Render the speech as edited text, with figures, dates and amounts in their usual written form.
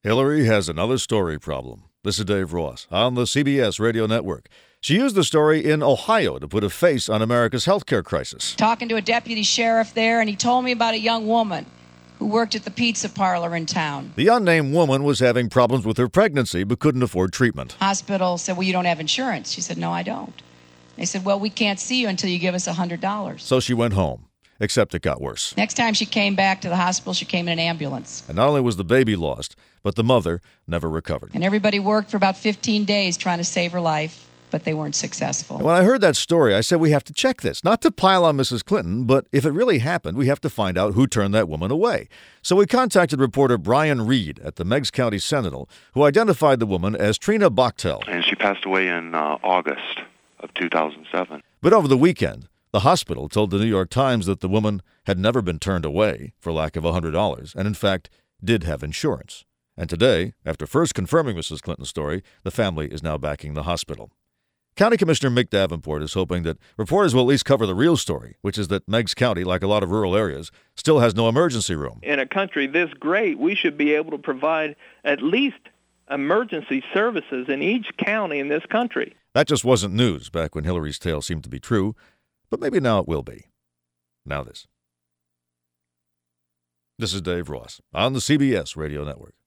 Hillary has another story problem. This is Dave Ross on the CBS Radio Network. She used the story in Ohio to put a face on America's healthcare crisis. Talking to a deputy sheriff there, and he told me about a young woman who worked at the pizza parlor in town. The unnamed woman was having problems with her pregnancy but couldn't afford treatment. Hospital said, well, you don't have insurance. She said, no, I don't. They said, well, we can't see you until you give us $100. So she went home, except it got worse. Next time she came back to the hospital, she came in an ambulance. And not only was the baby lost, but the mother never recovered. And everybody worked for about 15 days trying to save her life, but they weren't successful. When I heard that story, I said we have to check this. Not to pile on Mrs. Clinton, but if it really happened, we have to find out who turned that woman away. So we contacted reporter Brian Reed at the Meigs County Sentinel, who identified the woman as Trina Bochtel. And she passed away in August of 2007. But over the weekend, the hospital told the New York Times that the woman had never been turned away for lack of $100 and, in fact, did have insurance. And today, after first confirming Mrs. Clinton's story, the family is now backing the hospital. County Commissioner Mick Davenport is hoping that reporters will at least cover the real story, which is that Meigs County, like a lot of rural areas, still has no emergency room. In a country this great, we should be able to provide at least emergency services in each county in this country. That just wasn't news back when Hillary's tale seemed to be true, but maybe now it will be. Now this. This is Dave Ross on the CBS Radio Network.